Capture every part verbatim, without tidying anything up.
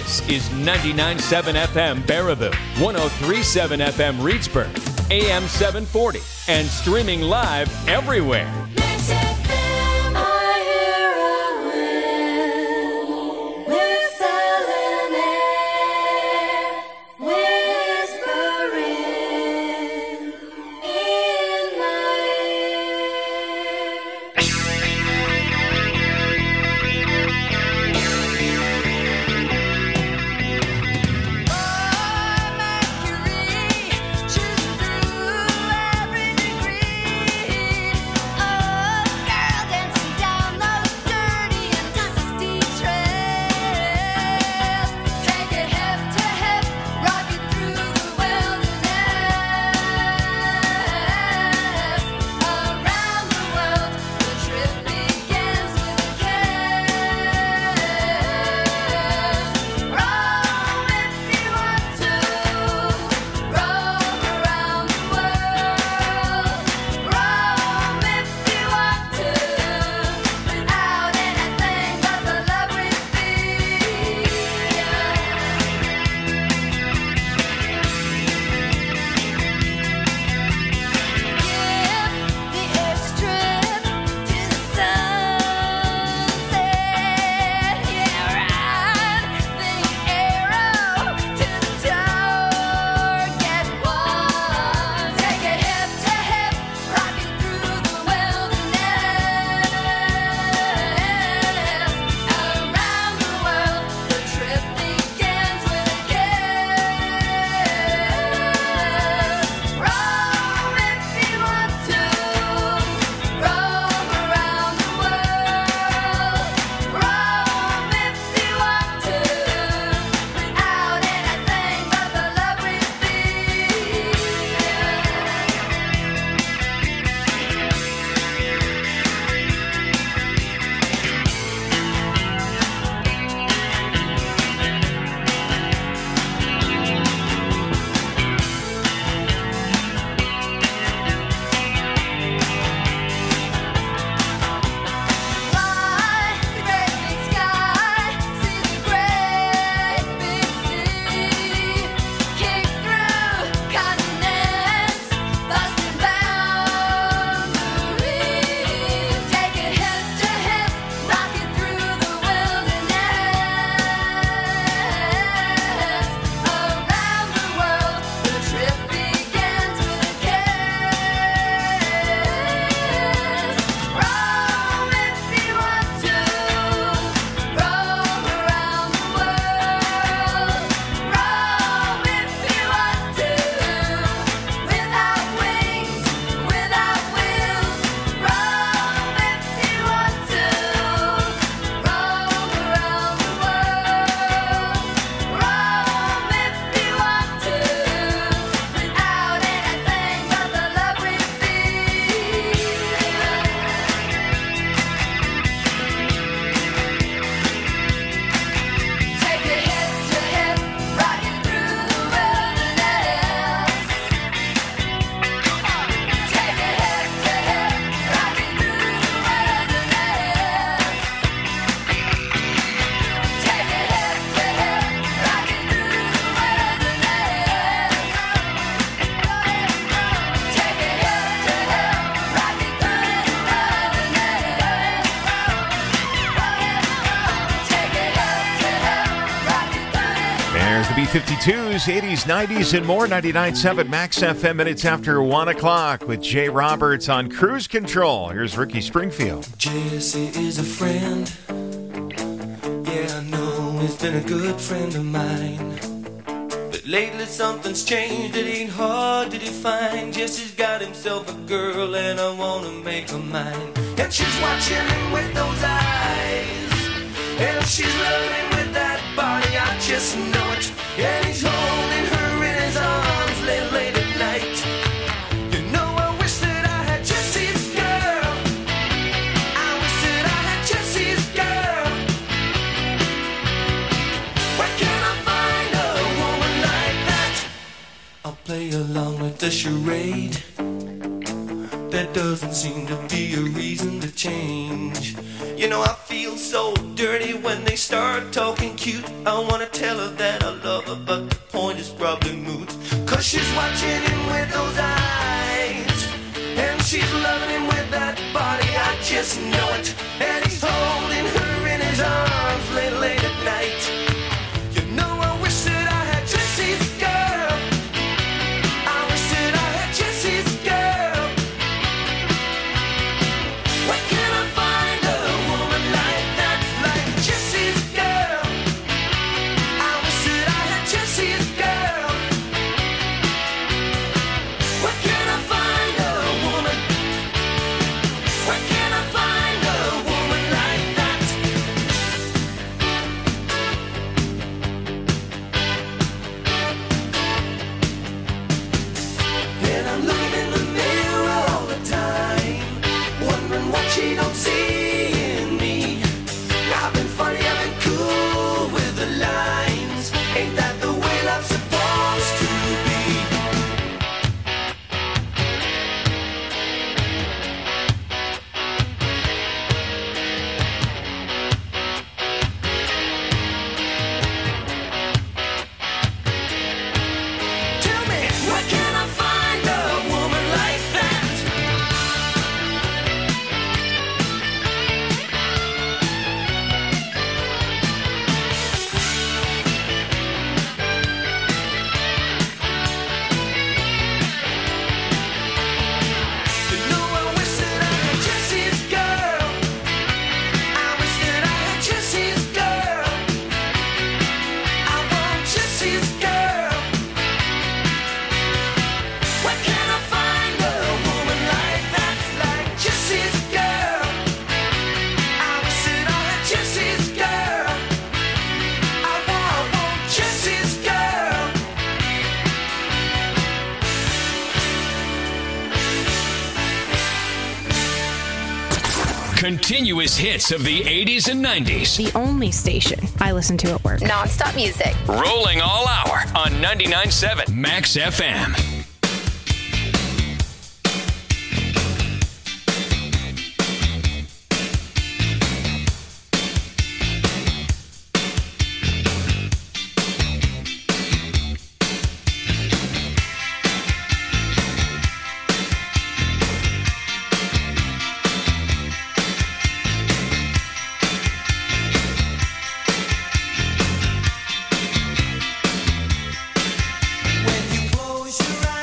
This is ninety-nine point seven F M Baraboo, one oh three point seven F M Reedsburg, A M seven forty, and streaming live everywhere. B fifty-twos, eighties, nineties, and more. ninety-nine point seven Max F M, minutes after one o'clock with Jay Roberts on Cruise Control. Here's Ricky Springfield. Jesse is a friend. Yeah, I know he's been a good friend of mine. But lately something's changed. It ain't hard to define. Jesse's got himself a girl and I want to make her mine. And she's watching him with those eyes. And she's loving with that body, I just know it. And he's holding her in his arms late, late at night. You know I wish that I had Jesse's girl. I wish that I had Jesse's girl. Where can I find a woman like that? I'll play along with the charade. That doesn't seem to be a reason to change. You know I feel so dirty when they start talking cute. I wanna tell her that I love her, but the point is probably moot. Cause she's watching him with those eyes, and she's loving him with that body, I just know it. And he's holding her in his arms late, late at night. You know I wish that I had Jesse's girl. I wish that I had Jesse's girl. Where can I find a woman like that, like Jesse's girl? I wish that I had Jesse's girl. Where can I find a woman? Where can I find a woman like that? And I'm looking in the mirror all the time, wondering what she don't see in me. I've been funny, I've been cool with the lines. Ain't that the way love's supposed to be? Tell me, where can I find a woman like that? You know I wish that I had Jesse's girl. I wish that I had Jesse's girl. I want Jesse's girl. Where can I find a woman like that, like Jesse's girl? I wish that I had Jesse's girl. I want, I want Jesse's girl. Continuous hits of the eighties and nineties. The only station I listen to at work. Non-stop music. Rolling all hour on ninety-nine point seven Max F M. When you close your eyes.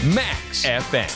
Max F M.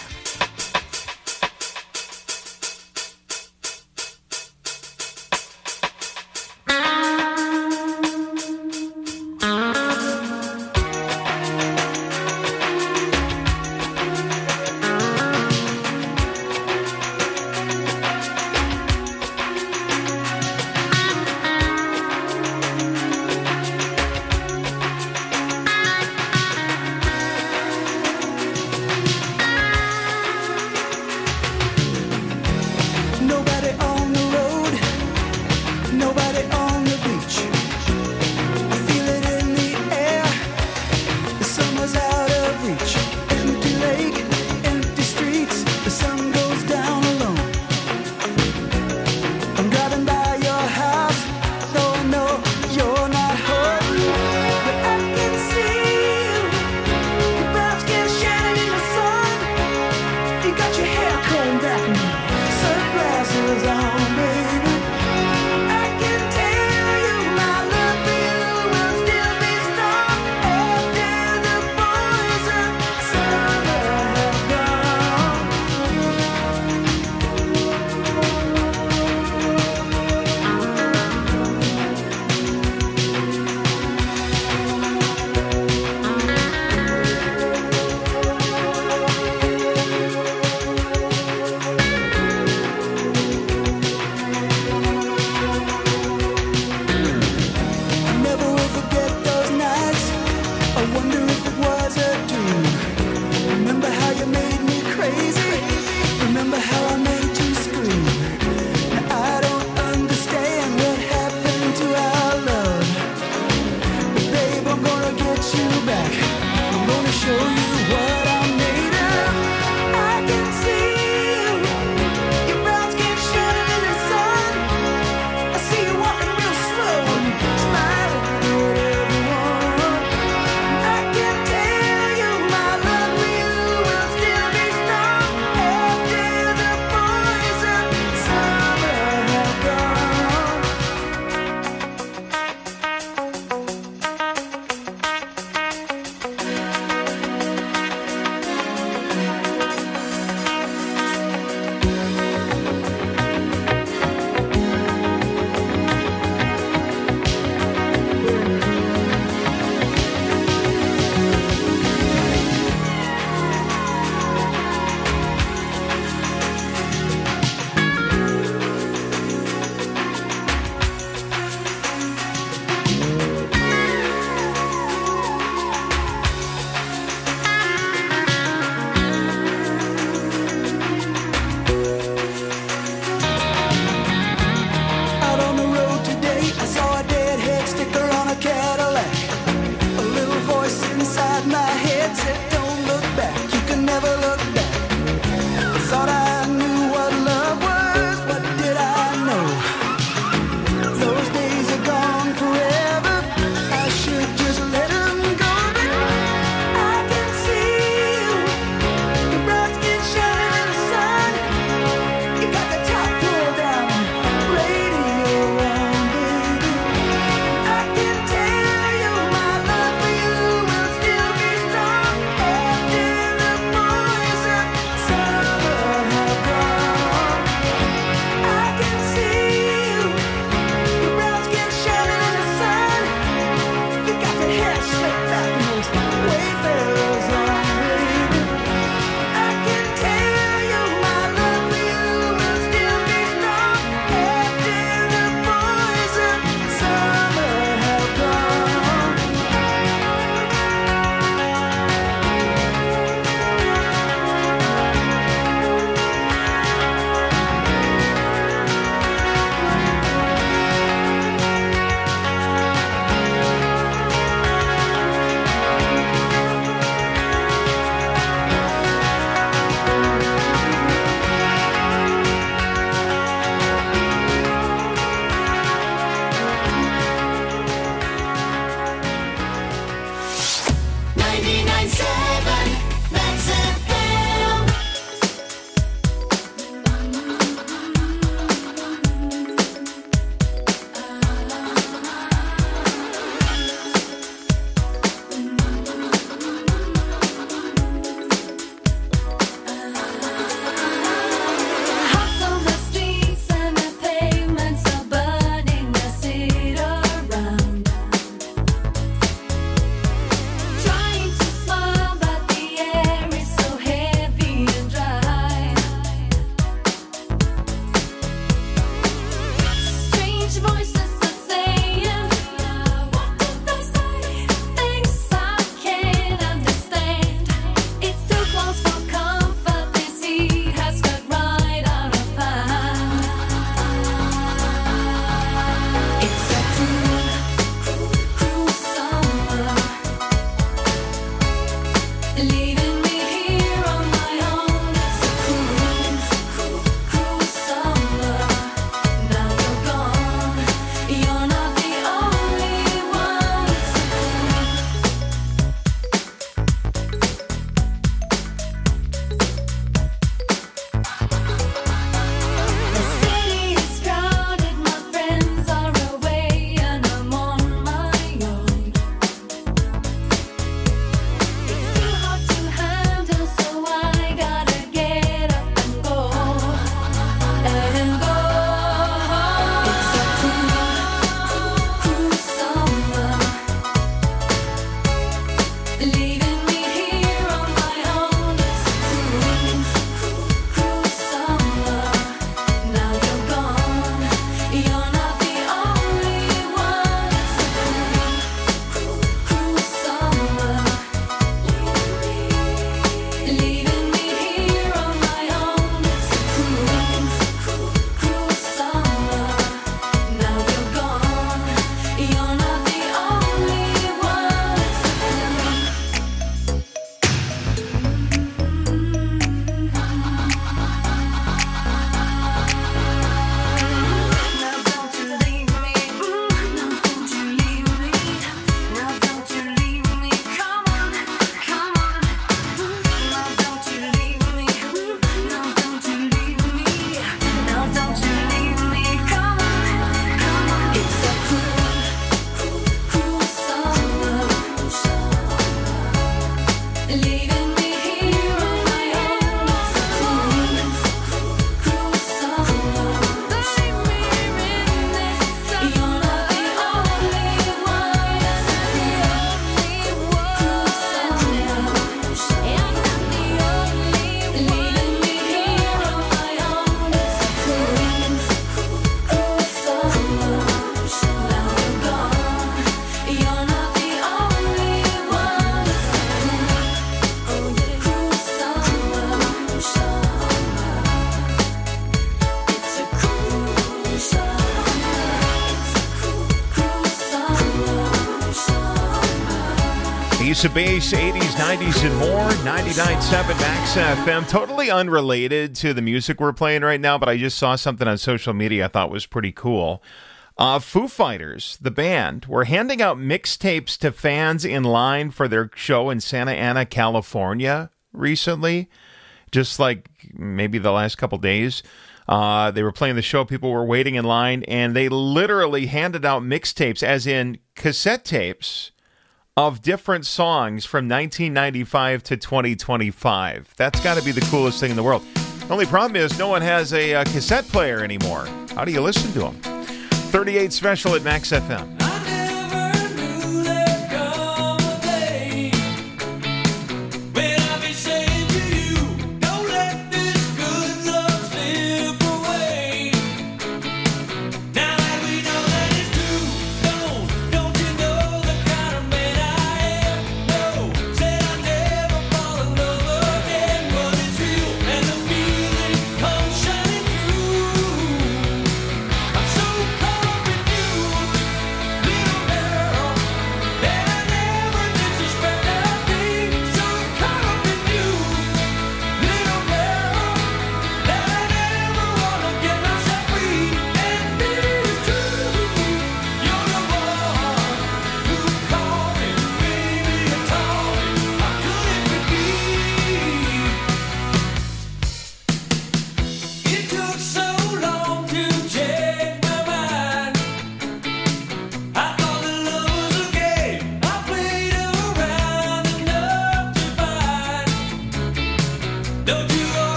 Ace of Base, eighties, nineties, and more. ninety-nine point seven Max F M. Totally unrelated to the music we're playing right now, but I just saw something on social media I thought was pretty cool. Uh, Foo Fighters, the band, were handing out mixtapes to fans in line for their show in Santa Ana, California recently. Just like maybe the last couple days. Uh, they were playing the show, people were waiting in line, and they literally handed out mixtapes, as in cassette tapes, of different songs from nineteen ninety-five to twenty twenty-five. That's got to be the coolest thing in the world. The only problem is no one has a, a cassette player anymore. How do you listen to them? thirty-eight Special at Max F M.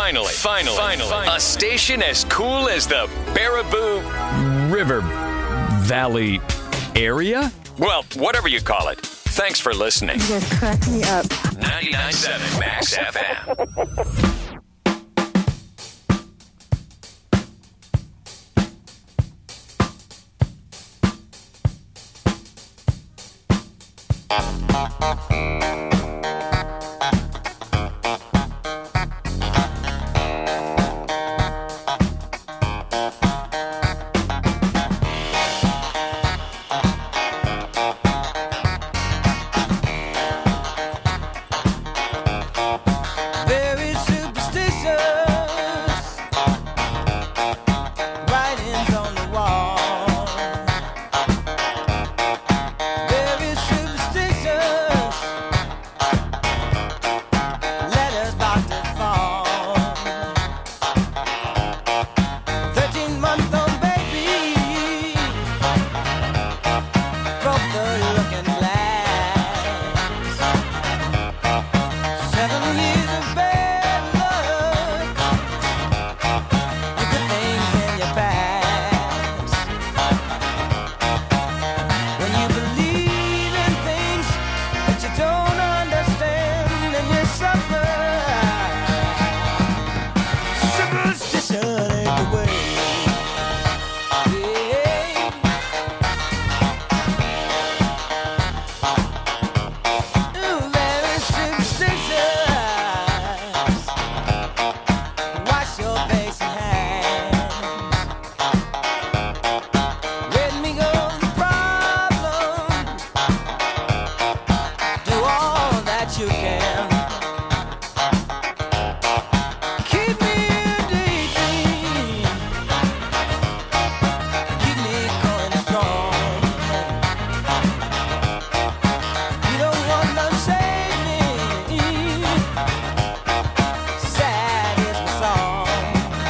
Finally, finally, finally, a station as cool as the Baraboo River Valley area? Well, whatever you call it. Thanks for listening. You guys crack me up. ninety-nine point seven Max F M. Very superstitious. Writings on the wall. Very superstitious. Letters about to fall. Thirteen-month-old baby broke the looking glass. Seven years of bad luck. The good things in your past. When you believe in things that you don't understand, and you suffer. Superstition ain't the way. Yeah. Ooh, very superstitious. Wash your face and hands. Let me go the problem. Do all that you can. Keep me in daydream. Keep me going strong. You don't want no saving. Sad is my song.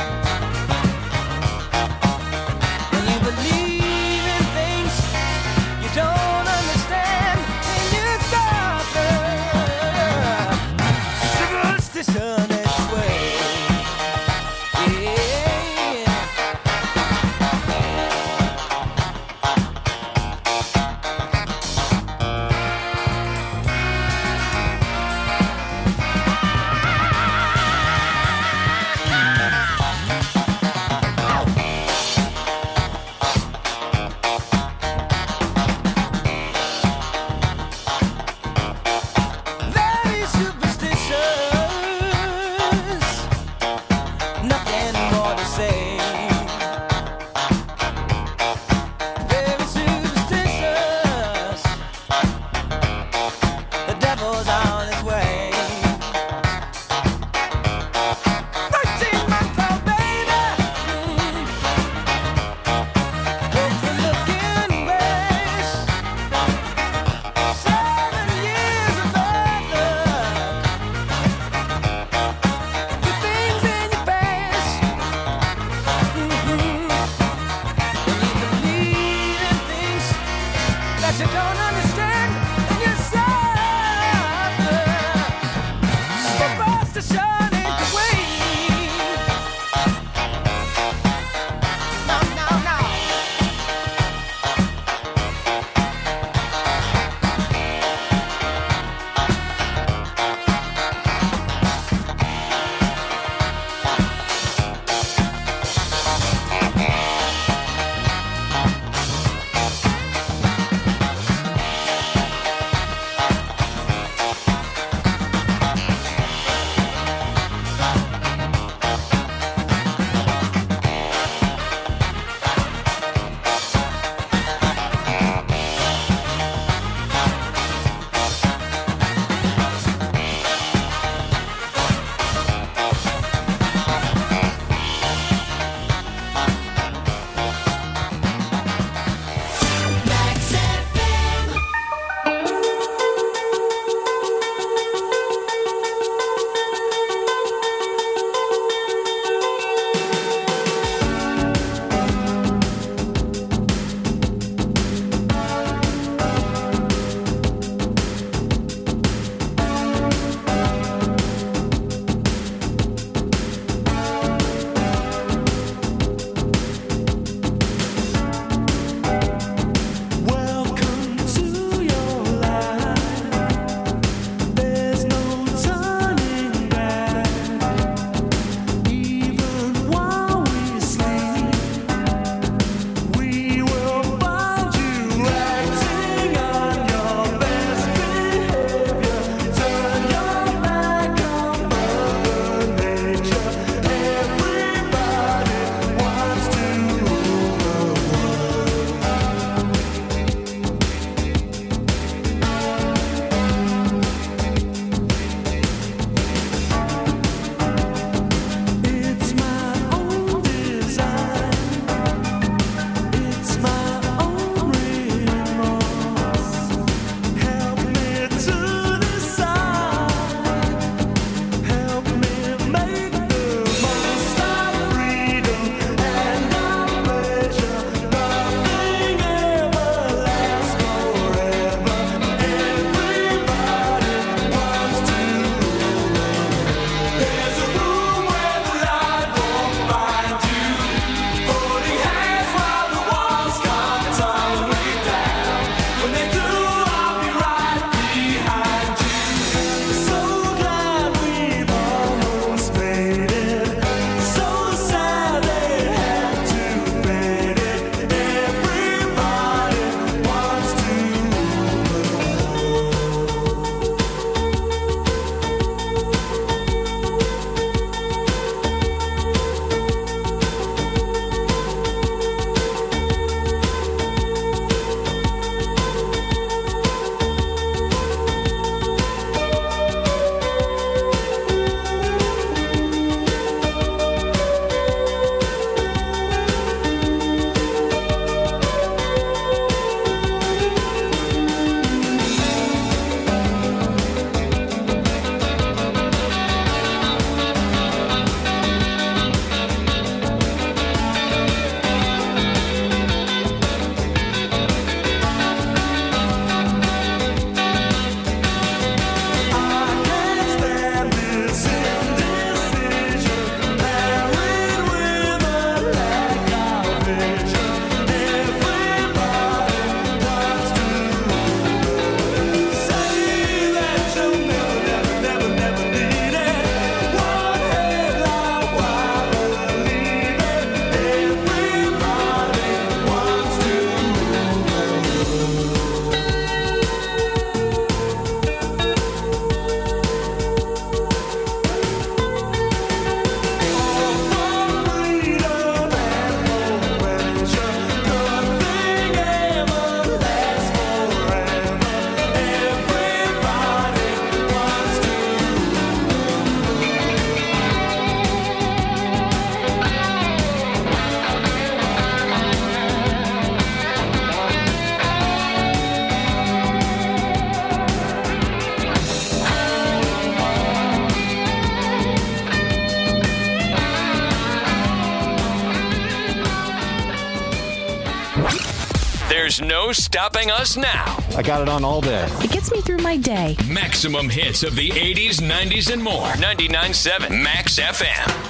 When you believe in things you don't understand, and you suffer. Superstition is the way. Yeah. Very superstitious. Nothing more to say. Very superstitious. The devil's on his way. Thirteen-month-old baby. Broke the looking glass. Seven years of bad luck. Good things in your past. Mhm. When you believe in things that you don't understand, and you suffer. Superstition ain't the way. No, no, no. There's no stopping us now. I got it on all day. It gets me through my day. Maximum hits of the eighties, nineties, and more. ninety-nine point seven Max F M.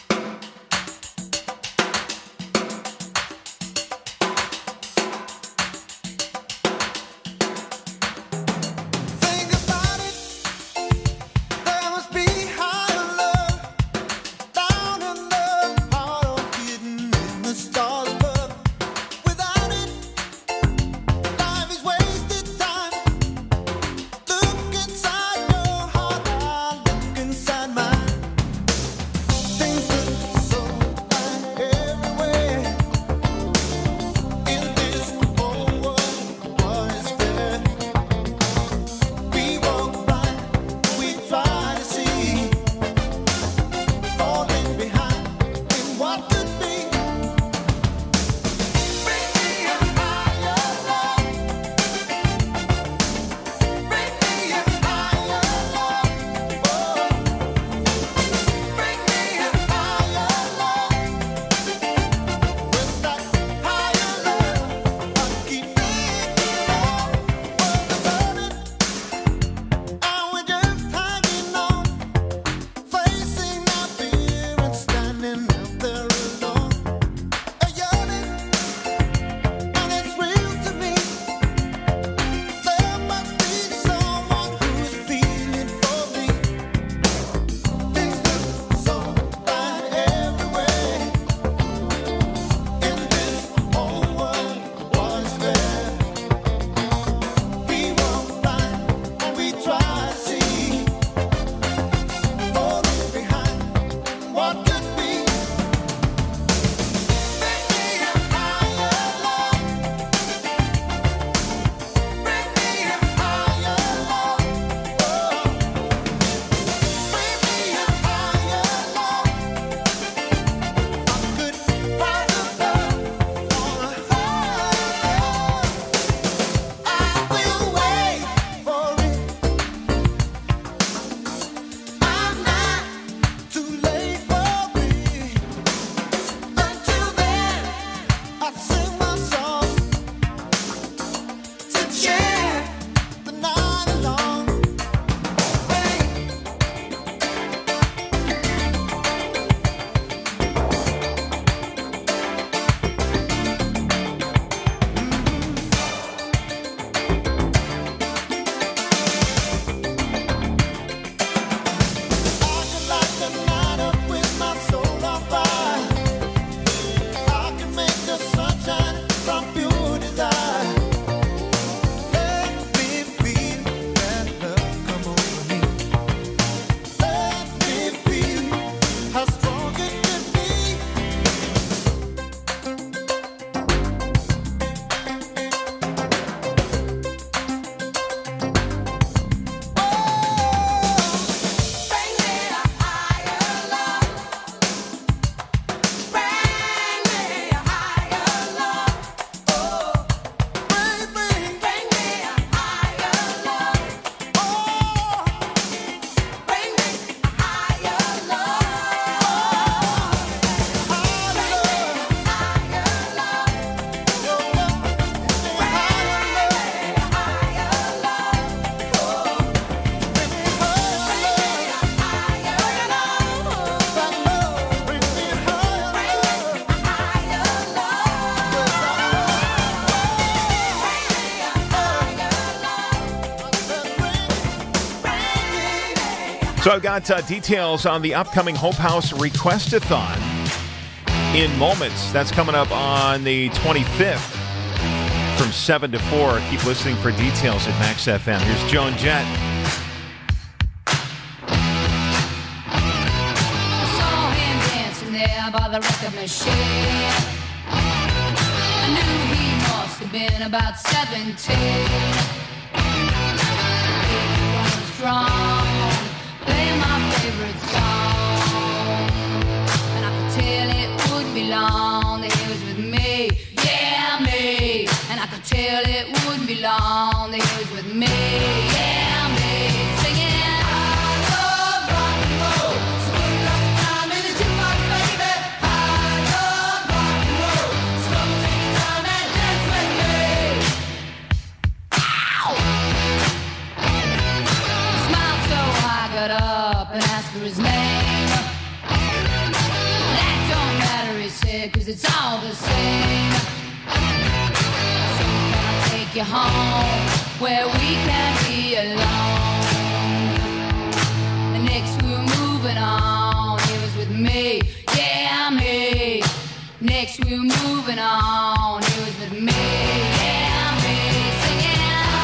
So I've got uh, details on the upcoming Hope House Request-a-thon in moments. That's coming up on the twenty-fifth from seven to four. Keep listening for details at Max F M. Here's Joan Jett. I saw him dancing there by the record machine. I knew he must have been about seventeen. He was strong, playing my favorite song, and I could tell it wouldn't be long that he was with me, yeah, me. And I could tell it wouldn't be long that he was with me, yeah, me. Singing, I love rock and roll, spend a lot of time in the jukebox, baby. I love rock and roll, so take your time and dance with me. it, cause it's all the same. So can I take you home where we can be alone? And next we're moving on. It was with me, yeah, me. Next we're moving on. It was with me, yeah, me. Singing.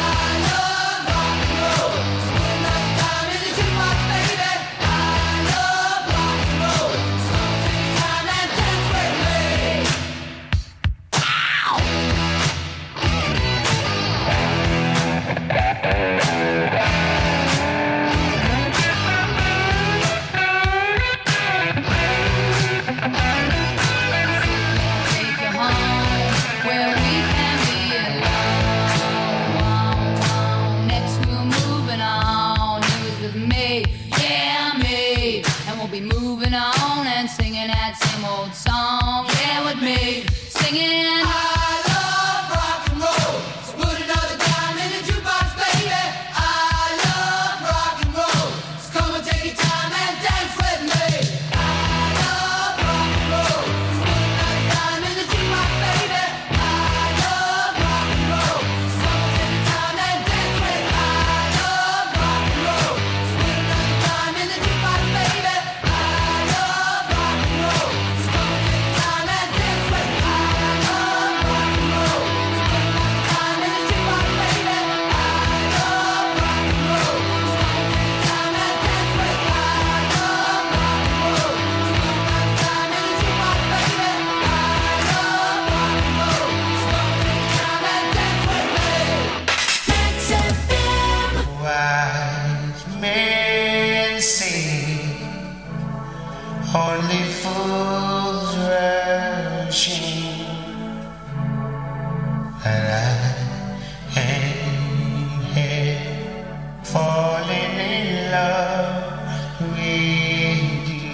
Moving on and singing that same old song, yeah, with me, singing. I love rock and roll, so put another dime in the jukebox, baby. I love rock and roll, so come and take your time and dance with me. I love rock and roll, so put another dime in the jukebox, baby. I love rock and roll, so come and take your time and dance with me. I love rock and roll, so put another dime in the jukebox, baby. Only fools rushing, and I ain't here falling in love with you.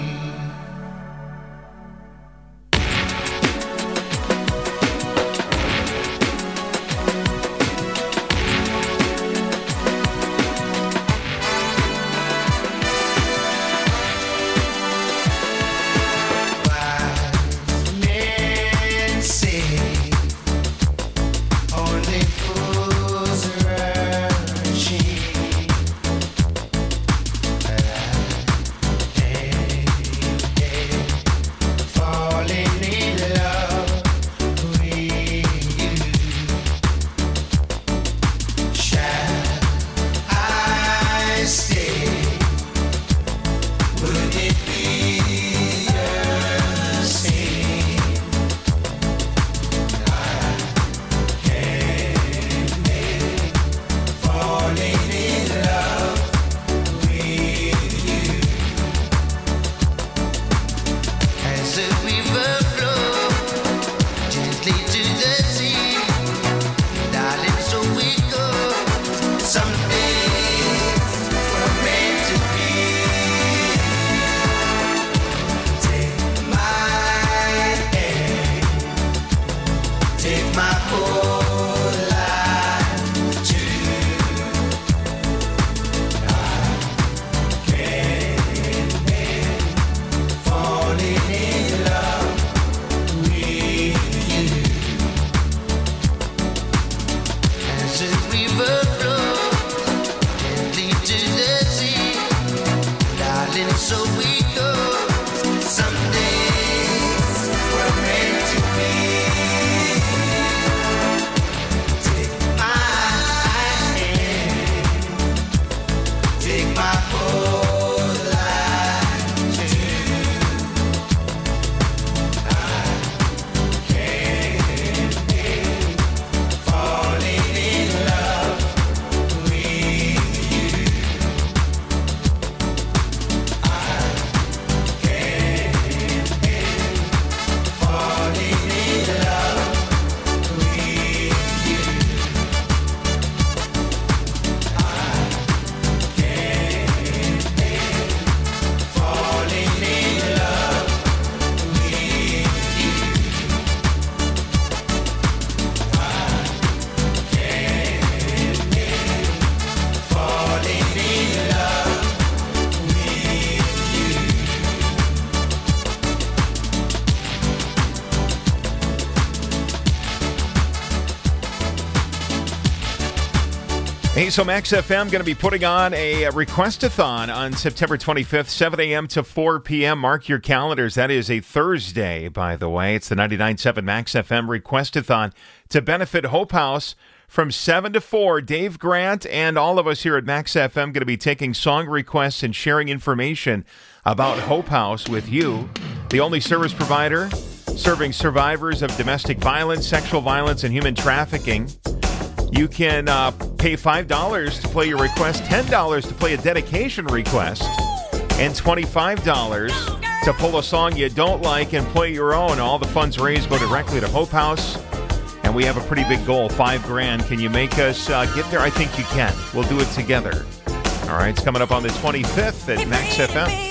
Hey, so Max F M going to be putting on a request-a-thon on September twenty-fifth, seven a.m. to four p.m. Mark your calendars. That is a Thursday, by the way. It's the ninety-nine point seven Max F M request-a-thon to benefit Hope House from seven to four. Dave Grant and all of us here at Max F M going to be taking song requests and sharing information about Hope House with you, the only service provider serving survivors of domestic violence, sexual violence, and human trafficking. You can uh, pay five dollars to play your request, ten dollars to play a dedication request, and twenty-five dollars to pull a song you don't like and play your own. All the funds raised go directly to Hope House, and we have a pretty big goal, five grand. Can you make us uh, get there? I think you can. We'll do it together. All right, it's coming up on the twenty-fifth at Max F M.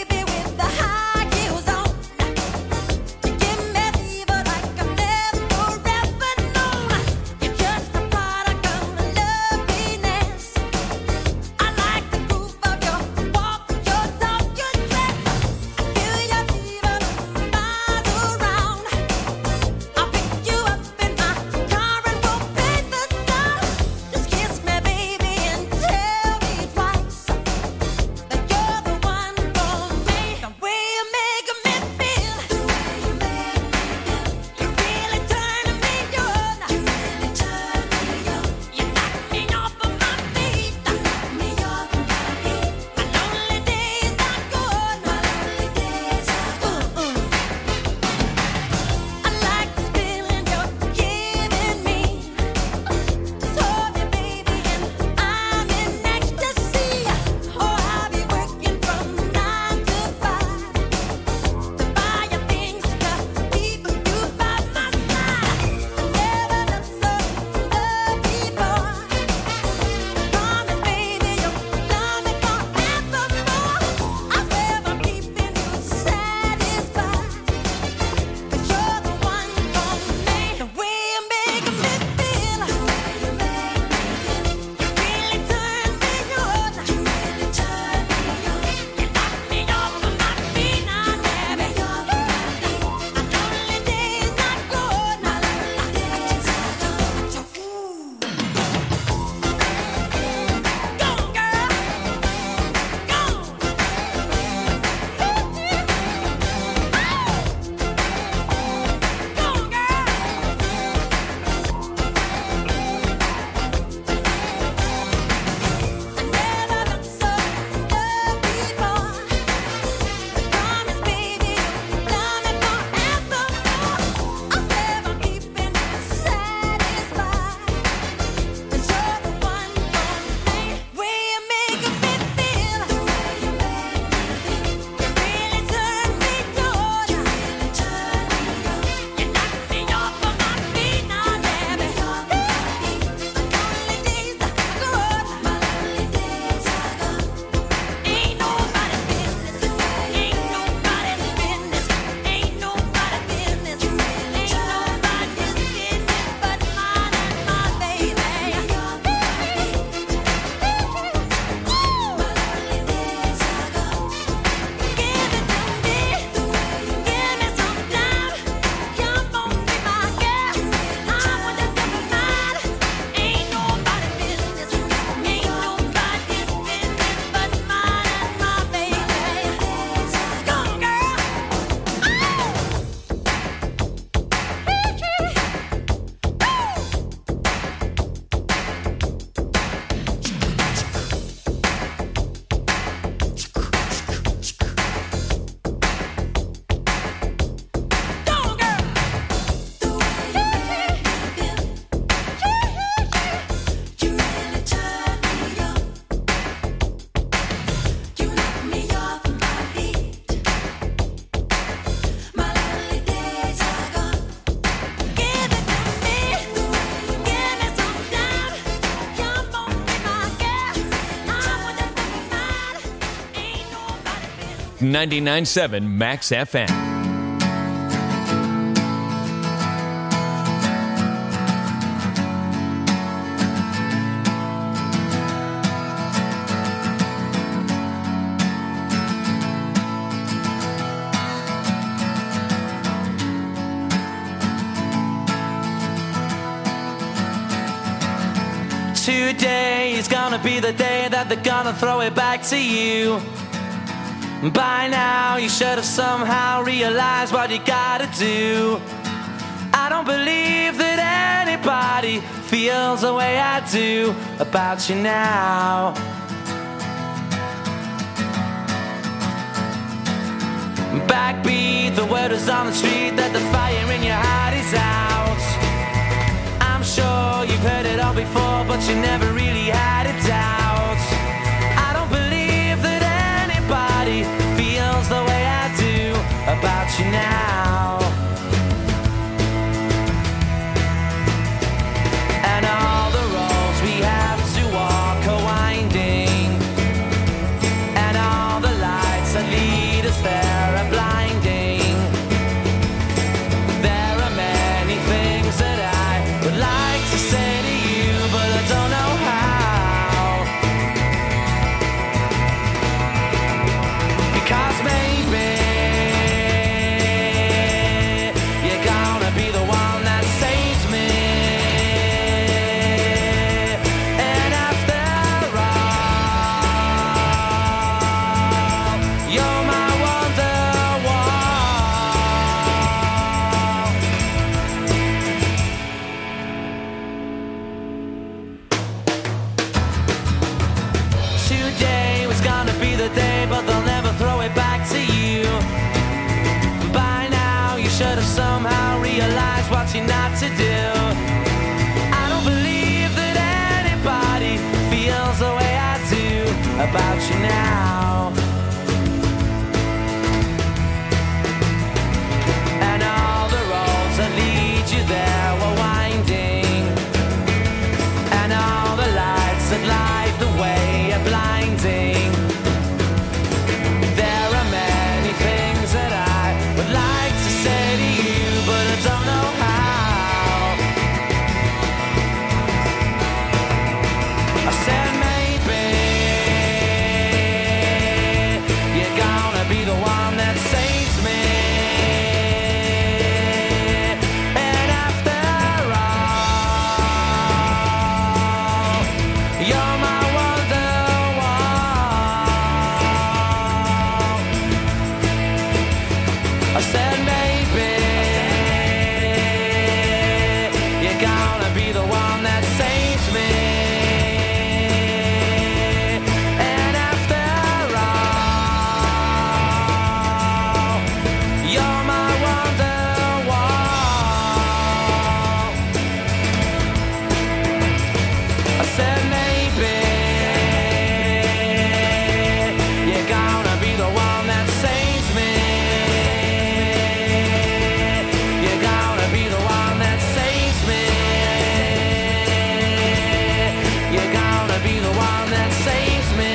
ninety-nine point seven Max F M. Today is gonna be the day that they're gonna throw it back to you. By now you should have somehow realized what you gotta do. I don't believe that anybody feels the way I do about you now. Backbeat, the word is on the street that the fire in your heart is out. I'm sure you've heard it all before, but you never really had a doubt. I don't believe that anybody feels the way I do about you now. And all the roads we have to walk are winding, and all the lights that lead us there are blinding. There are many things that I would like to say to you, but I don't know how. Because maybe you're gonna be the one that saves me. And after all, you're my today was gonna be the day, but they'll never throw it back to you. By now you should have somehow realized what you're not to do. I don't believe that anybody feels the way I do about you now. And all the roads that lead you there were winding, and all the lights that light the way are blinding. There are many things that I would like to say to you, but I don't know how. I said maybe you're gonna be the one that saves me. And after all, you're my I said maybe you're gonna be the one that saves me. And after all, you're my Wonderwall. I said maybe you're gonna be the one that saves me. Be the one that saves me.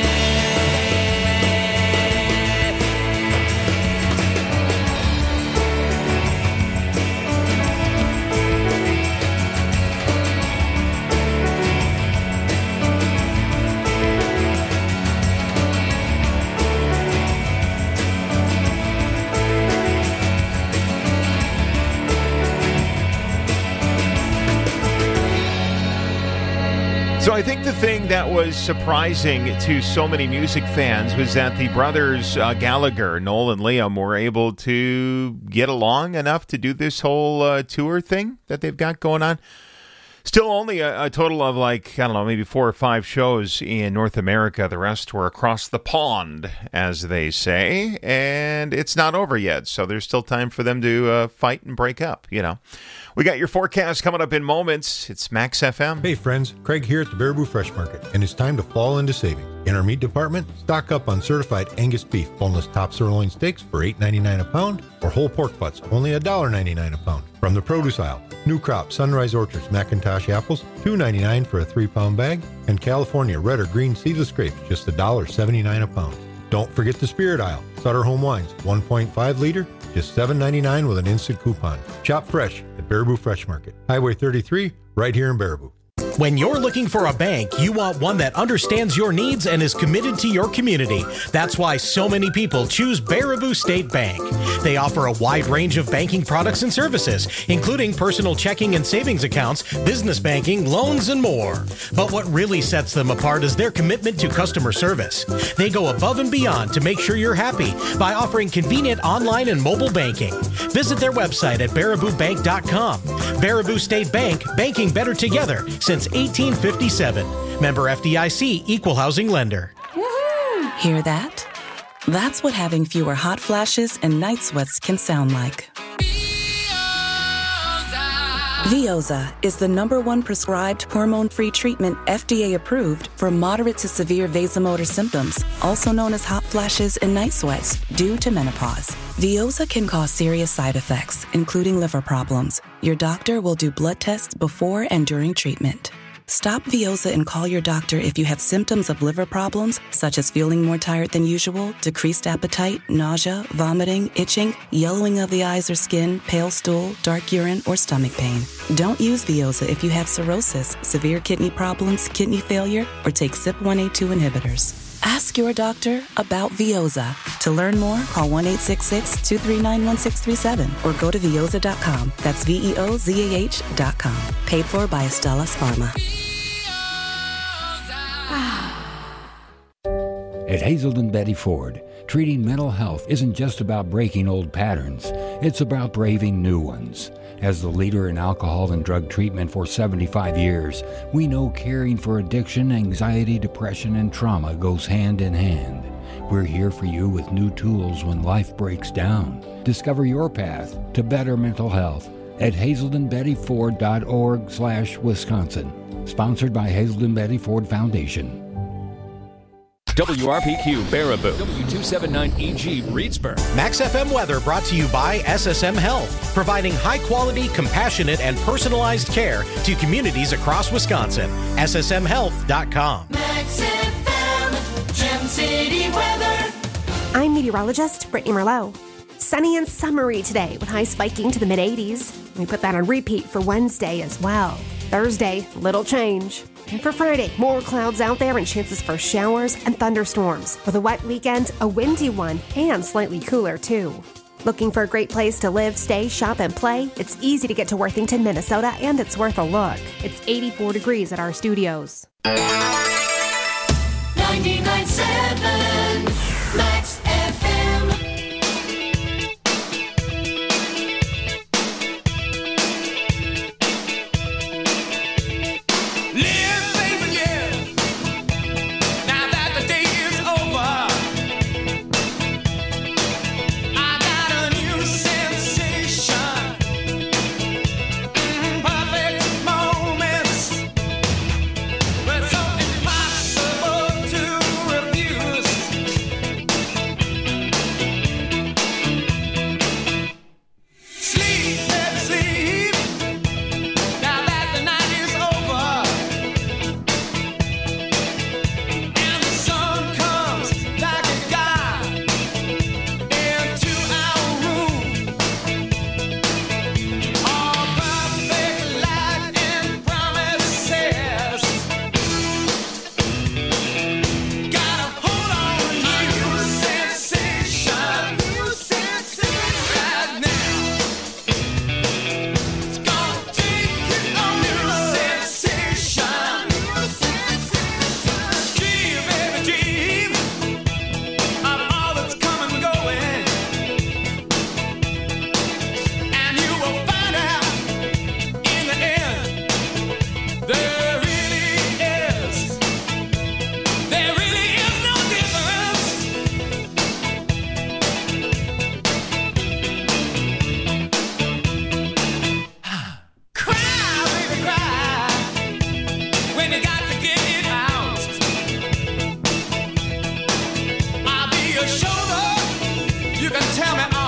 So I think the thing that was surprising to so many music fans was that the brothers uh, Gallagher, Noel and Liam, were able to get along enough to do this whole uh, tour thing that they've got going on. Still only a, a total of like, I don't know, maybe four or five shows in North America. The rest were across the pond, as they say, and it's not over yet. So there's still time for them to uh, fight and break up, you know. We got your forecast coming up in moments. It's Max F M. Hey friends, Craig here at the Baraboo Fresh Market, and it's time to fall into saving. In our meat department, stock up on certified Angus beef, boneless top sirloin steaks for eight ninety-nine a pound, or whole pork butts, only one dollar ninety-nine a pound. From the produce aisle, New Crop Sunrise Orchards McIntosh apples, two ninety-nine for a three pound bag, and California red or green seedless grapes, just one dollar seventy-nine a pound. Don't forget the spirit aisle, Sutter Home Wines, one point five liter, just seven ninety-nine with an instant coupon. Shop fresh at Baraboo Fresh Market, Highway thirty-three, right here in Baraboo. When you're looking for a bank, you want one that understands your needs and is committed to your community. That's why so many people choose Baraboo State Bank. They offer a wide range of banking products and services, including personal checking and savings accounts, business banking, loans, and more. But what really sets them apart is their commitment to customer service. They go above and beyond to make sure you're happy by offering convenient online and mobile banking. Visit their website at baraboo bank dot com. Baraboo State Bank, banking better together since eighteen fifty-seven. Member F D I C, Equal Housing Lender. Woo-hoo. Hear that? That's what having fewer hot flashes and night sweats can sound like. Veoza is the number one prescribed hormone-free treatment F D A approved for moderate to severe vasomotor symptoms, also known as hot flashes and night sweats, due to menopause. Veoza can cause serious side effects, including liver problems. Your doctor will do blood tests before and during treatment. Stop Veoza and call your doctor if you have symptoms of liver problems, such as feeling more tired than usual, decreased appetite, nausea, vomiting, itching, yellowing of the eyes or skin, pale stool, dark urine, or stomach pain. Don't use Veoza if you have cirrhosis, severe kidney problems, kidney failure, or take C Y P one A two inhibitors. Ask your doctor about Veoza. To learn more, call one eight six six, two three nine, one six three seven or go to veoza dot com. That's V E O Z A H dot com. Paid for by Astellas Pharma. At Hazelden Betty Ford, treating mental health isn't just about breaking old patterns. It's about braving new ones. As the leader in alcohol and drug treatment for seventy-five years, we know caring for addiction, anxiety, depression, and trauma goes hand in hand. We're here for you with new tools when life breaks down. Discover your path to better mental health at hazelden betty ford dot org slash Wisconsin. Sponsored by Hazelden Betty Ford Foundation. W R P Q Baraboo, W two seventy-nine E G Reedsburg. Max F M weather brought to you by S S M Health, providing high-quality, compassionate, and personalized care to communities across Wisconsin. S S M health dot com. Max F M, Gem City weather. I'm meteorologist Brittany Merlot. Sunny and summery today with highs spiking to the mid eighties. We put that on repeat for Wednesday as well. Thursday, little change. And for Friday, more clouds out there and chances for showers and thunderstorms. With a wet weekend, a windy one, and slightly cooler too. Looking for a great place to live, stay, shop, and play? It's easy to get to Worthington, Minnesota, and it's worth a look. It's eighty-four degrees at our studios. ninety-nine point seven Max F M. You can tell me all